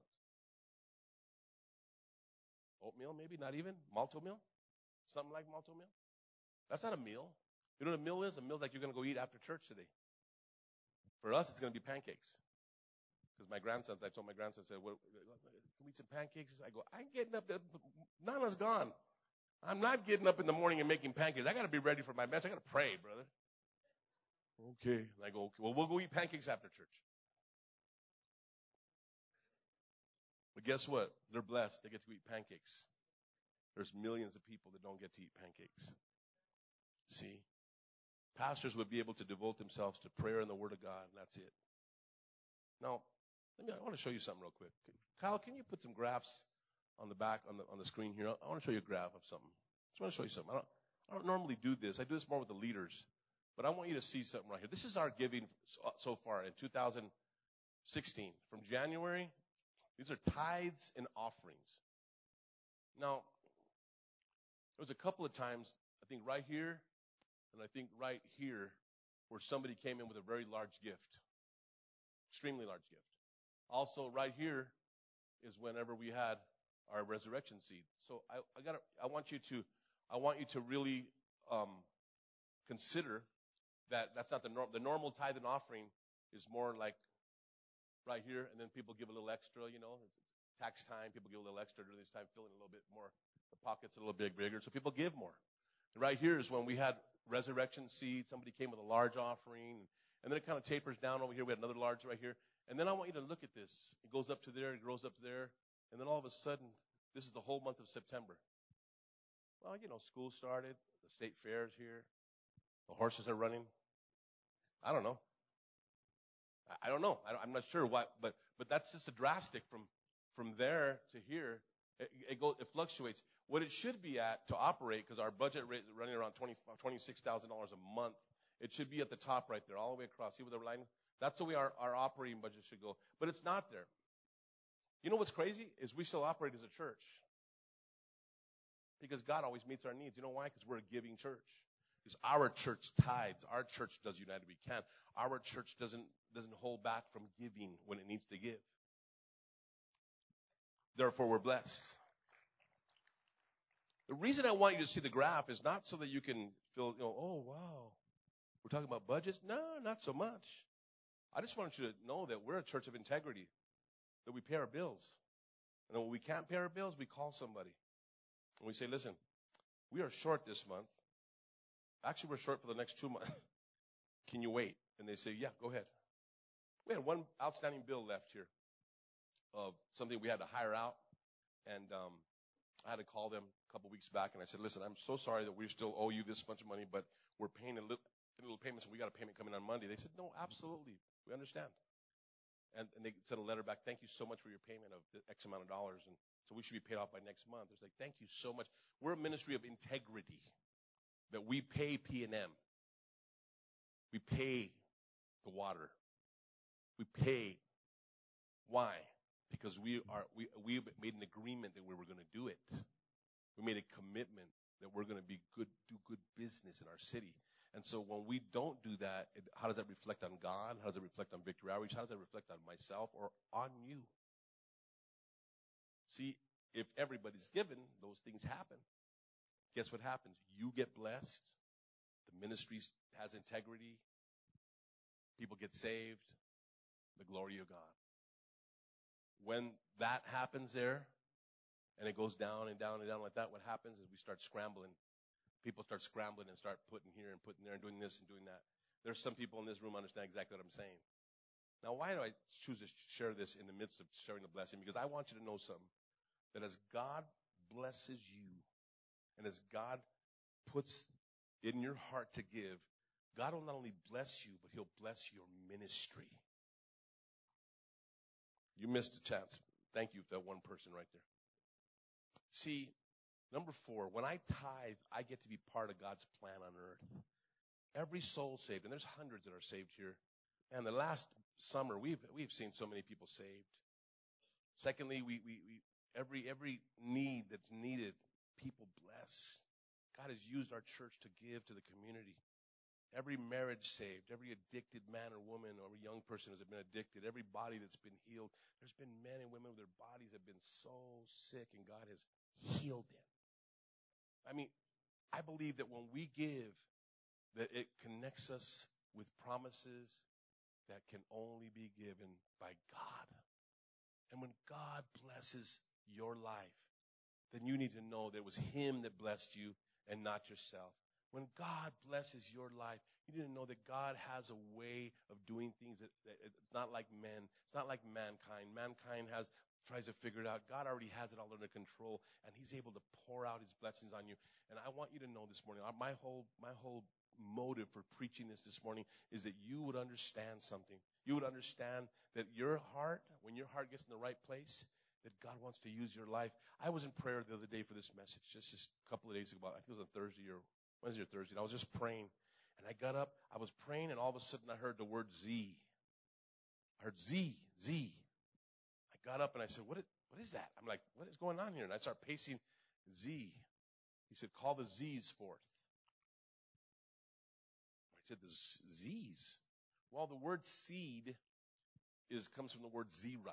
Speaker 1: oatmeal, maybe, not even. Malto meal? Something like malto meal? That's not a meal. You know what a meal is? A meal like you're going to go eat after church today. For us, it's going to be pancakes. Because I told my grandson, I said, well, can we eat some pancakes? I go, I'm getting up. Nana's gone. I'm not getting up in the morning and making pancakes. I got to be ready for my mess. I got to pray, brother. Okay. And I go, okay, well, we'll go eat pancakes after church. But guess what? They're blessed. They get to eat pancakes. There's millions of people that don't get to eat pancakes. See? Pastors would be able to devote themselves to prayer and the Word of God, and that's it. Now, I want to show you something real quick. Kyle, can you put some graphs on the back, on the screen here? I want to show you a graph of something. I just want to show you something. I don't normally do this. I do this more with the leaders. But I want you to see something right here. This is our giving so far in 2016. From January, these are tithes and offerings. Now, there was a couple of times, I think right here, and I think right here, where somebody came in with a very large gift. Extremely large gift. Also, right here is whenever we had our resurrection seed. So I want you to really consider that that's not the norm. The normal tithe and offering is more like right here, and then people give a little extra. You know, it's tax time. People give a little extra during this time, filling a little bit more. The pockets a little bit bigger, so people give more. And right here is when we had resurrection seed. Somebody came with a large offering. And then it kind of tapers down over here. We had another large right here. And then I want you to look at this. It goes up to there. It grows up to there. And then all of a sudden, this is the whole month of September. Well, you know, school started. The state fair is here. The horses are running. I don't know. I don't know. I'm not sure why. But that's just a drastic from there to here. It fluctuates. What it should be at to operate, because our budget rate is running around $26,000 a month. It should be at the top right there, all the way across. See where the line? That's the way our operating budget should go. But it's not there. You know what's crazy? Is we still operate as a church. Because God always meets our needs. You know why? Because we're a giving church. Because our church tithes. Our church does United We Can. Our church doesn't hold back from giving when it needs to give. Therefore, we're blessed. The reason I want you to see the graph is not so that you can feel, oh, wow. We're talking about budgets? No, not so much. I just want you to know that we're a church of integrity. that we pay our bills. And then when we can't pay our bills, we call somebody. And we say, listen, we are short this month. Actually, we're short for the next 2 months. Can you wait? And they say, yeah, go ahead. We had one outstanding bill left here of something we had to hire out. And I had to call them a couple weeks back, and I said, listen, I'm so sorry that we still owe you this much money, but we're paying a little payment, so we got a payment coming on Monday. They said, no, absolutely. We understand. And they sent a letter back, thank you so much for your payment of X amount of dollars, and so we should be paid off by next month. It's like, thank you so much. We're a ministry of integrity, that we pay P&M. We pay the water. We pay. Why? Because we made an agreement that we were going to do it. We made a commitment that we're going to do good business in our city. And so when we don't do that, how does that reflect on God? How does it reflect on Victory Outreach? How does that reflect on myself or on you? See, if everybody's given, those things happen. Guess what happens? You get blessed. The ministry has integrity. People get saved. The glory of God. When that happens there, and it goes down and down and down like that, what happens is we start scrambling. People start scrambling and start putting here and putting there and doing this and doing that. There's some people in this room who understand exactly what I'm saying. Now, why do I choose to share this in the midst of sharing the blessing? Because I want you to know something. That as God blesses you, and as God puts in your heart to give, God will not only bless you, but he'll bless your ministry. You missed a chance. Thank you to that one person right there. See, number 4, when I tithe, I get to be part of God's plan on earth. Every soul saved, and there's hundreds that are saved here. And the last summer, we've seen so many people saved. Secondly, we every need that's needed, people bless. God has used our church to give to the community. Every marriage saved, every addicted man or woman or young person who's been addicted, every body that's been healed. There's been men and women where their bodies have been so sick and God has healed them. I mean, I believe that when we give, that it connects us with promises that can only be given by God. And when God blesses your life, then you need to know that it was him that blessed you and not yourself. When God blesses your life, you need to know that God has a way of doing things that it's not like men. It's not like mankind. Mankind tries to figure it out. God already has it all under control, and he's able to pour out his blessings on you. And I want you to know this morning, my whole motive for preaching this morning is that you would understand something. You would understand that your heart, when your heart gets in the right place, that God wants to use your life. I was in prayer the other day for this message, just a couple of days ago. I think it was on Wednesday or Thursday. And I was just praying. And I got up. I was praying, and all of a sudden I heard the word Z. I heard Z. I got up, and I said, what is that? I'm like, what is going on here? And I start pacing Z. He said, call the Z's forth. I said, the Z's? Well, the word seed comes from the word zera.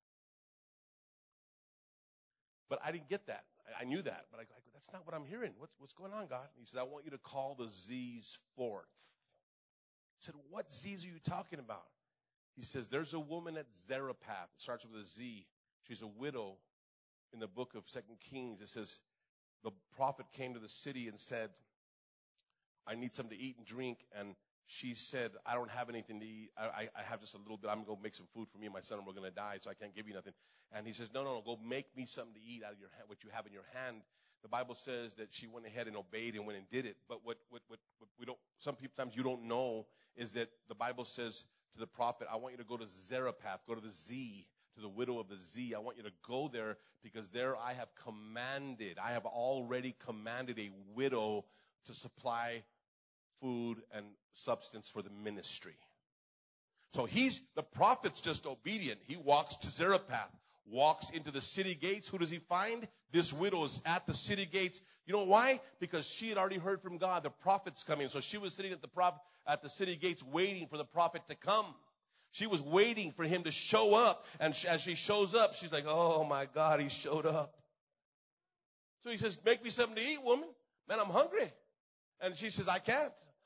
Speaker 1: But I didn't get that. I knew that, but that's not what I'm hearing. What's going on, God? And he said, I want you to call the Z's forth. I said, what Z's are you talking about? He says, there's a woman at Zarephath. It starts with a Z. She's a widow. In the book of 2 Kings, it says, the prophet came to the city and said, I need something to eat and drink. And she said, I don't have anything to eat. I have just a little bit. I'm going to go make some food for me and my son, and we're going to die, so I can't give you nothing. And he says, no, go make me something to eat out of your hand, what you have in your hand. The Bible says that she went ahead and obeyed and went and did it. But what we don't, sometimes you don't know is that the Bible says to the prophet, I want you to go to Zarephath, go to the Z, to the widow of the Z. I want you to go there because there I have already commanded a widow to supply food and substance for the ministry. So the prophet's just obedient. He walks to Zarephath, walks into the city gates. Who does he find? This widow is at the city gates. You know why? Because she had already heard from God. The prophet's coming. So she was sitting at the city gates waiting for the prophet to come. She was waiting for him to show up. And as she shows up, she's like, oh my God, he showed up. So he says, make me something to eat, woman. Man, I'm hungry. And she says, I can't.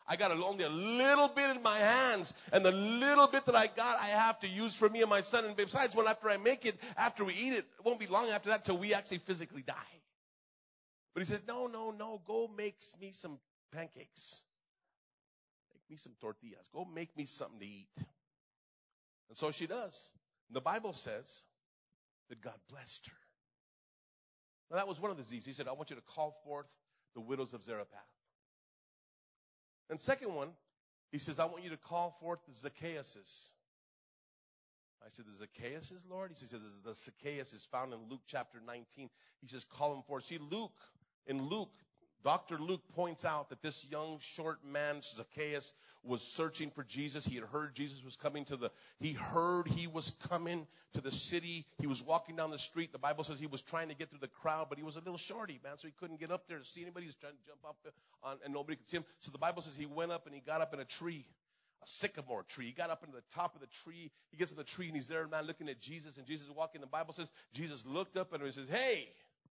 Speaker 1: I got only a little bit in my hands, and the little bit that I got, I have to use for me and my son. And besides, when after I make it, after we eat it, it won't be long after that till we actually physically die. But he says, no, go make me some pancakes. Make me some tortillas. Go make me something to eat. And so she does. And the Bible says that God blessed her. Now, that was one of the deeds. He said, I want you to call forth the widows of Zarephath. And second one, he says, I want you to call forth the Zacchaeuses. I said, the Zacchaeuses, Lord? He says, the Zacchaeus is found in Luke chapter 19. He says, call him forth. See, in Luke, Dr. Luke points out that this young, short man, Zacchaeus, was searching for Jesus. He had heard Jesus was coming he heard he was coming to the city. He was walking down the street. The Bible says he was trying to get through the crowd, but he was a little shorty, man, so he couldn't get up there to see anybody. He was trying to jump up and nobody could see him. So the Bible says he went up and he got up in a tree, a sycamore tree. He got up into the top of the tree. He gets to the tree and he's there, man, looking at Jesus, and Jesus is walking. The Bible says Jesus looked up and he says, hey,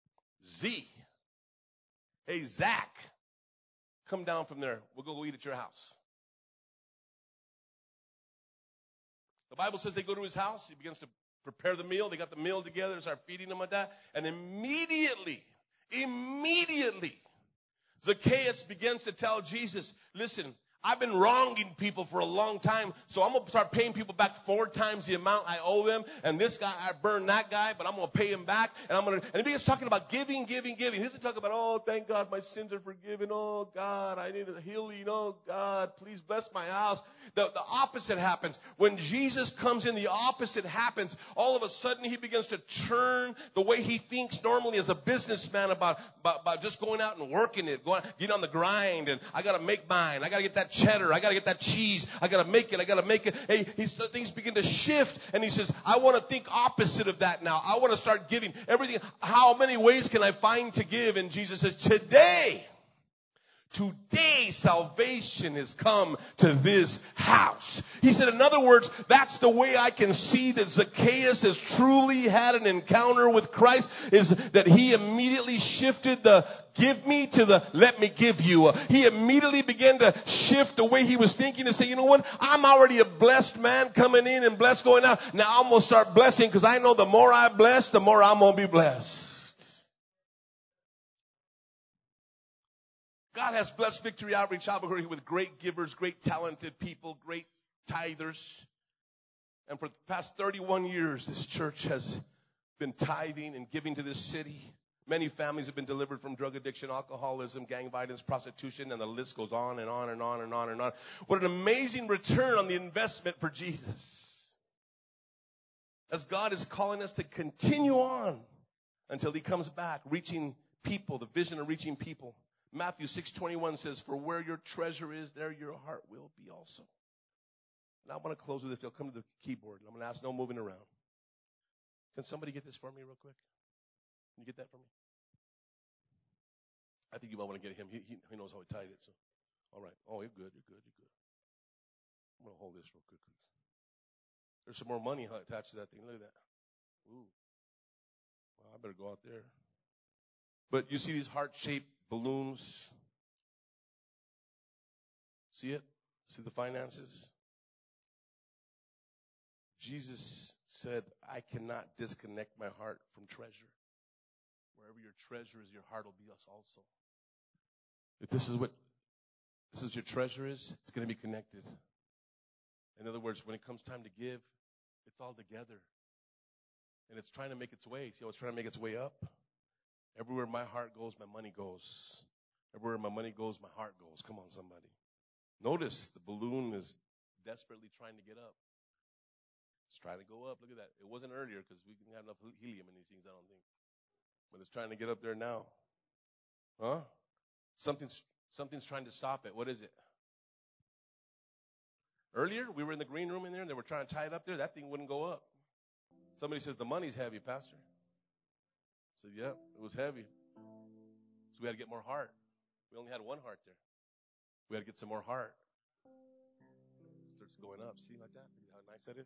Speaker 1: hey, Zach, come down from there. We'll go eat at your house. The Bible says they go to his house. He begins to prepare the meal. They got the meal together, start feeding him like that. And immediately, Zacchaeus begins to tell Jesus, listen, I've been wronging people for a long time, so I'm going to start paying people back 4 times the amount I owe them. And this guy, I burned that guy, but I'm going to pay him back. And he begins talking about giving. He doesn't talk about, oh, thank God my sins are forgiven. Oh, God, I need a healing. Oh, God, please bless my house. The opposite happens. When Jesus comes in, the opposite happens. All of a sudden, he begins to turn the way he thinks normally as a businessman about just going out and working it, getting on the grind, and I got to make mine. I got to get that cheddar. I got to get that cheese. I got to make it. Hey, things begin to shift. And he says, I want to think opposite of that now. I want to start giving everything. How many ways can I find to give? And Jesus says, Today salvation has come to this house. He said, in other words, that's the way I can see that Zacchaeus has truly had an encounter with Christ, is that he immediately shifted the give me to the let me give you. He immediately began to shift the way he was thinking to say, you know what? I'm already a blessed man coming in and blessed going out. Now I'm going to start blessing, because I know the more I bless, the more I'm going to be blessed. God has blessed Victory Outreach Albuquerque with great givers, great talented people, great tithers. And for the past 31 years, this church has been tithing and giving to this city. Many families have been delivered from drug addiction, alcoholism, gang violence, prostitution, and the list goes on and on and on and on and on. What an amazing return on the investment for Jesus. As God is calling us to continue on until he comes back, reaching people, the vision of reaching people. Matthew 6:21 says, for where your treasure is, there your heart will be also. And I want to close with this. They'll come to the keyboard. I'm going to ask no moving around. Can somebody get this for me real quick? Can you get that for me? I think you might want to get him. He knows how to tithe it. So, all right. Oh, you're good. I'm going to hold this real quickly. There's some more money attached to that thing. Look at that. Ooh. Well, I better go out there. But you see these heart-shaped balloons? See it? See the finances? Jesus said, I cannot disconnect my heart from treasure. Wherever your treasure is, your heart will be us also. If this is your treasure is, it's going to be connected. In other words, when it comes time to give, it's all together. And it's trying to make its way. See how it's trying to make its way up? Everywhere my heart goes, my money goes. Everywhere my money goes, my heart goes. Come on, somebody. Notice the balloon is desperately trying to get up. It's trying to go up. Look at that. It wasn't earlier because we didn't have enough helium in these things, I don't think. But it's trying to get up there now. Huh? Something's trying to stop it. What is it? Earlier, we were in the green room in there, and they were trying to tie it up there. That thing wouldn't go up. Somebody says, the money's heavy, Pastor. I said, yeah, it was heavy. So we had to get more heart. We only had one heart there. We had to get some more heart. It starts going up. See, like that? How nice that is?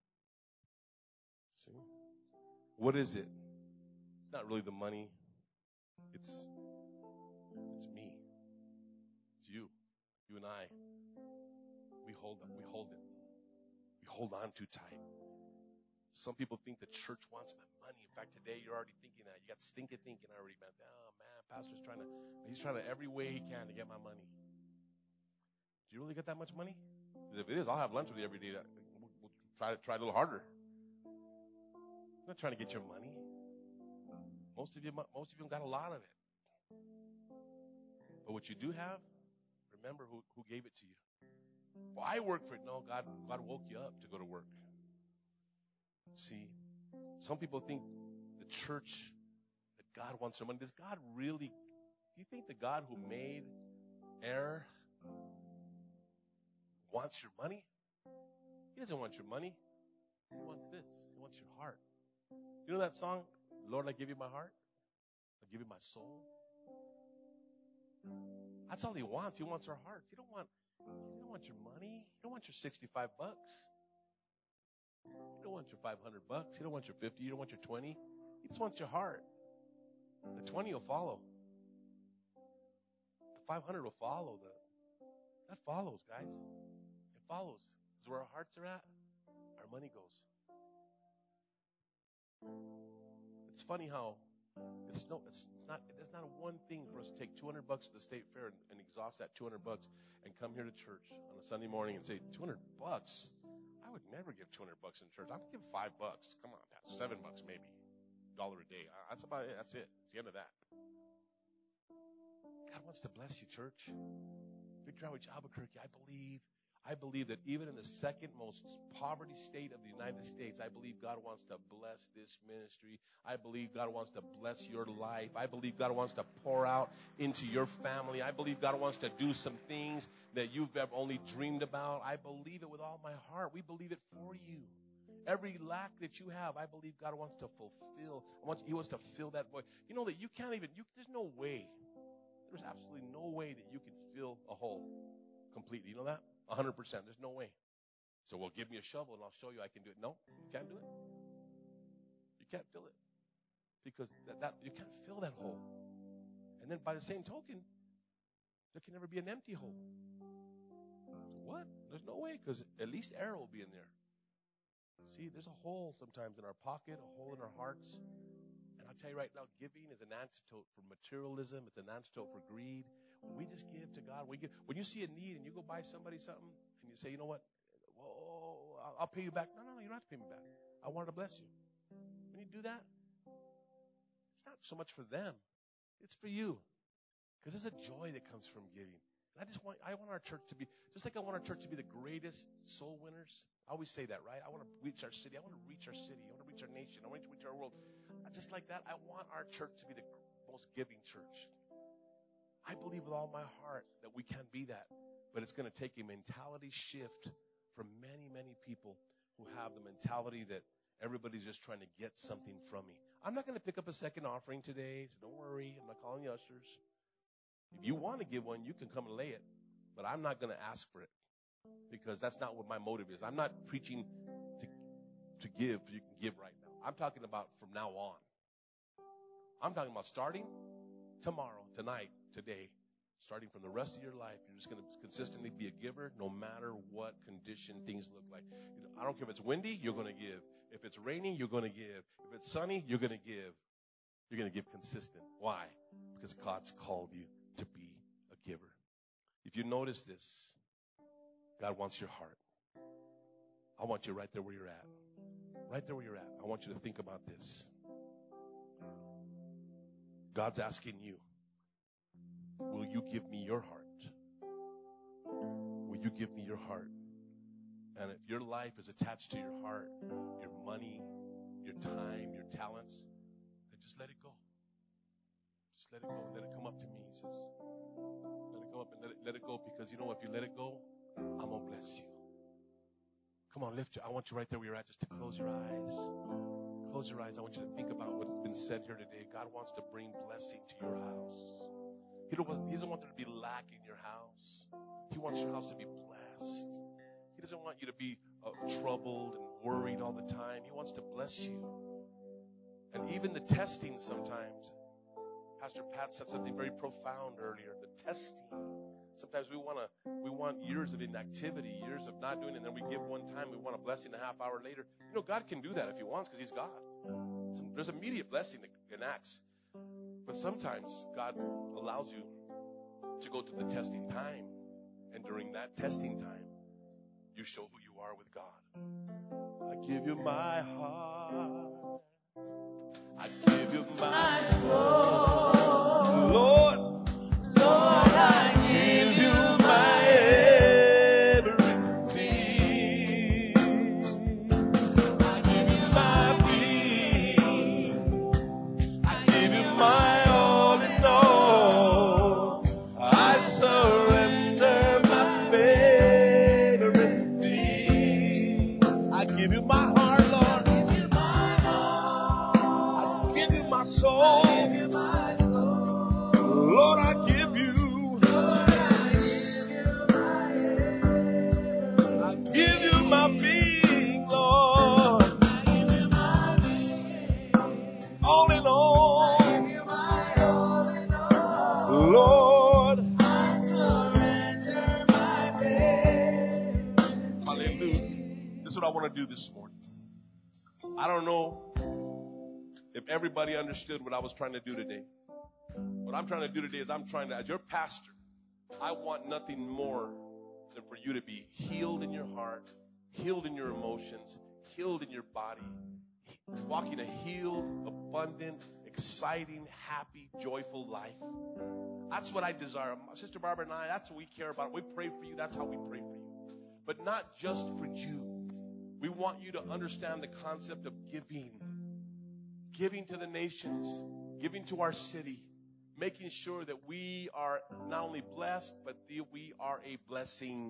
Speaker 1: See? What is it? It's not really the money. It's me. It's you. You and I, we hold it. We hold on too tight. Some people think the church wants my money. In fact, today you're already thinking that. You got stinking thinking already, man. Oh, man, pastor's he's trying to every way he can to get my money. Do you really get that much money? Because if it is, I'll have lunch with you every day. We'll try a little harder. I'm not trying to get your money. Most of you got a lot of it. But what you do have, remember who gave it to you. Well, I work for it. No, God woke you up to go to work. See, some people think the church, that God wants their money. Does God really, do you think the God who made air wants your money? He doesn't want your money. He wants this. He wants your heart. You know that song, Lord, I give you my heart? I give you my soul? That's all he wants. He wants our hearts. He don't want your money. He don't want your $65. You don't want your $500. You don't want your 50. You don't want your 20. He just wants your heart. The 20 will follow. The 500 will follow. That follows, guys. It follows. Because where our hearts are at, our money goes. It's funny how it's not a one thing for us to take $200 to the state fair and exhaust that $200 and come here to church on a Sunday morning and say, $200? I would never give $200 in church. I would give $5. Come on, Pastor. $7 maybe. $1 a day. That's about it. That's it. It's the end of that. God wants to bless you, church. Victory Outreach Albuquerque, I believe that even in the second most poverty state of the United States, I believe God wants to bless this ministry. I believe God wants to bless your life. I believe God wants to pour out into your family. I believe God wants to do some things that you've ever only dreamed about. I believe it with all my heart. We believe it for you. Every lack that you have, I believe God wants to fulfill. He wants to fill that void. You know that you can't even, there's no way. There's absolutely no way that you can fill a hole completely. You know that? 100%. There's no way. So, well, give me a shovel and I'll show you I can do it. No, you can't do it. You can't fill it. Because that you can't fill that hole. And then by the same token, there can never be an empty hole. So what? There's no way, because at least air will be in there. See, there's a hole sometimes in our pocket, a hole in our hearts. And I'll tell you right now, giving is an antidote for materialism. It's an antidote for greed. When we just give to God, when you see a need and you go buy somebody something and you say, you know what, whoa, I'll pay you back. No, you don't have to pay me back. I wanted to bless you. When you do that, it's not so much for them. It's for you. Because there's a joy that comes from giving. And I want our church to be, just like I want our church to be the greatest soul winners. I always say that, right? I want to reach our city. I want to reach our city. I want to reach our nation. I want to reach our world. Just like that, I want our church to be the most giving church. I believe with all my heart that we can be that. But it's going to take a mentality shift from many, many people who have the mentality that everybody's just trying to get something from me. I'm not going to pick up a second offering today, so don't worry. I'm not calling you ushers. If you want to give one, you can come and lay it. But I'm not going to ask for it because that's not what my motive is. I'm not preaching to give so you can give right now. I'm talking about from now on. I'm talking about starting tomorrow, tonight, today, starting from the rest of your life. You're just going to consistently be a giver no matter what condition things look like. I don't care if it's windy, you're going to give. If it's raining, you're going to give. If it's sunny, you're going to give. You're going to give consistent. Why? Because God's called you to be a giver. If you notice this, God wants your heart. I want you right there where you're at. Right there where you're at. I want you to think about this. God's asking you, will you give me your heart? Will you give me your heart? And if your life is attached to your heart, your money, your time, your talents, then just let it go. Just let it go. Let it come up to me, he says. Let it come up and let it go, because you know what? If you let it go, I'm going to bless you. Come on, I want you right there where you're at just to close your eyes. Close your eyes. I want you to think about what's been said here today. God wants to bring blessing to your house. He doesn't want there to be lack in your house. He wants your house to be blessed. He doesn't want you to be troubled and worried all the time. He wants to bless you. And even the testing sometimes. Pastor Pat said something very profound earlier. The testing Sometimes we want years of inactivity, years of not doing it, and then we give one time, we want a blessing a half hour later. You know, God can do that if he wants because he's God. There's immediate blessing in Acts. But sometimes God allows you to go to the testing time. And during that testing time, you show who you are with God. I give you my heart. I give you my soul. Lord, I give you my everything. I give you my being. I give you my all in all. I surrender my favorite thing. I give you my heart, Lord. I give you my heart. I give you my soul. I give you my soul. Lord, I give you. I give you my being, Lord. I give you my being. All in all. I give you my all in all. Lord, I surrender my faith. Hallelujah. This is what I want to do this morning. I don't know if everybody understood what I was trying to do today. What I'm trying to do today is as your pastor, I want nothing more than for you to be healed in your heart, healed in your emotions, healed in your body, walking a healed, abundant, exciting, happy, joyful life. That's what I desire. Sister Barbara and I, that's what we care about. We pray for you. That's how we pray for you. But not just for you. We want you to understand the concept of giving. Giving to the nations, giving to our city, making sure that we are not only blessed, but we are a blessing.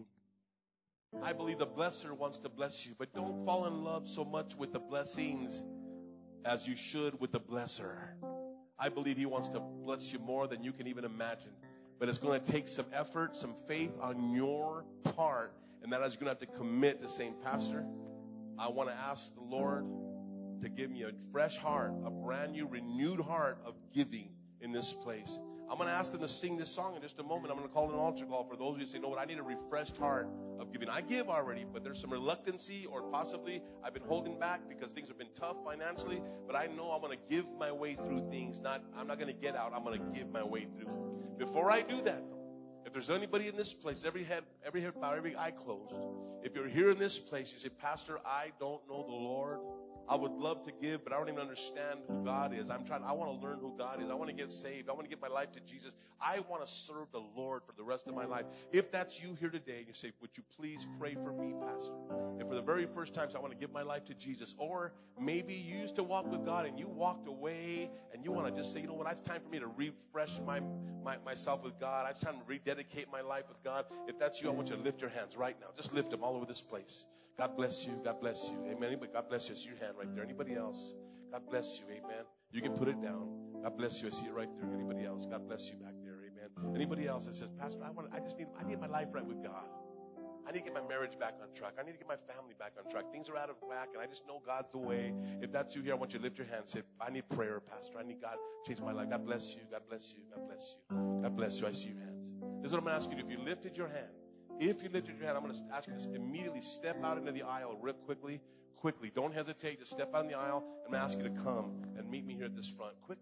Speaker 1: I believe the blesser wants to bless you, but don't fall in love so much with the blessings as you should with the blesser. I believe he wants to bless you more than you can even imagine. But it's going to take some effort, some faith on your part, and that is going to have to commit to saying, Pastor, I want to ask the Lord to give me a fresh heart, a brand new, renewed heart of giving in this place. I'm going to ask them to sing this song in just a moment. I'm going to call it an altar call for those of you who say, you know what, I need a refreshed heart of giving. I give already, but there's some reluctancy, or possibly I've been holding back because things have been tough financially, but I know I'm going to give my way through things. I'm not going to get out. I'm going to give my way through. Before I do that, if there's anybody in this place, every head bowed, every eye closed, if you're here in this place, you say, Pastor, I don't know the Lord. I would love to give, but I don't even understand who God is. I want to learn who God is. I want to get saved. I want to give my life to Jesus. I want to serve the Lord for the rest of my life. If that's you here today, and you say, would you please pray for me, Pastor? And for the very first time, I want to give my life to Jesus. Or maybe you used to walk with God and you walked away and you want to just say, you know what, it's time for me to refresh myself with God. It's time to rededicate my life with God. If that's you, I want you to lift your hands right now. Just lift them all over this place. God bless you. God bless you. Amen. Anybody, God bless you. I see your hand right there. Anybody else? God bless you. Amen. You can put it down. God bless you. I see it right there. Anybody else? God bless you back there. Amen. Anybody else that says, Pastor, I need my life right with God. I need to get my marriage back on track. I need to get my family back on track. Things are out of whack, and I just know God's the way. If that's you here, I want you to lift your hand and say, I need prayer, Pastor. I need God to change my life. God bless you. God bless you. God bless you. God bless you. I see your hands. This is what I'm going to ask you to do. If you lifted your hand, I'm going to ask you to immediately step out into the aisle real quickly. Quickly. Don't hesitate. Just step out in the aisle. I'm going to ask you to come and meet me here at this front. Quickly.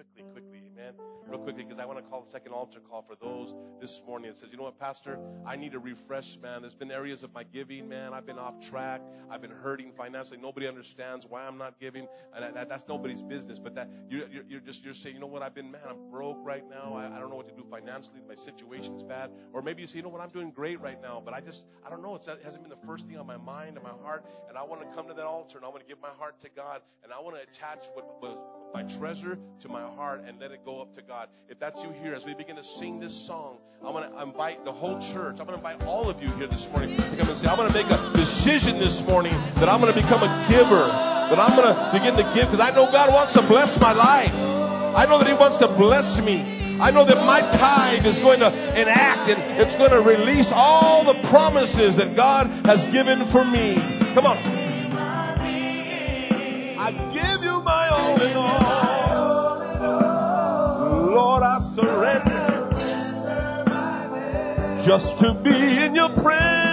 Speaker 1: Amen. Real quickly, because I want to call the second altar call for those this morning that says, you know what, Pastor, I need to refresh, man. There's been areas of my giving, man. I've been off track. I've been hurting financially. Nobody understands why I'm not giving. And that's nobody's business. But that you're saying, you know what, I'm broke right now. I don't know what to do financially. My situation's bad. Or maybe you say, you know what, I'm doing great right now. But I don't know. It hasn't been the first thing on my mind and my heart. And I want to come to that altar and I want to give my heart to God. And I want to attach what was my treasure to my heart and let it go up to God. If that's you here, as we begin to sing this song, I'm going to invite the whole church. I'm going to invite all of you here this morning to come and say, I'm going to make a decision this morning that I'm going to become a giver, that I'm going to begin to give, because I know God wants to bless my life. I know that He wants to bless me. I know that my tithe is going to enact and it's going to release all the promises that God has given for me. Come on. I give you my all in all. Lord, I surrender.
Speaker 2: just to be in your presence.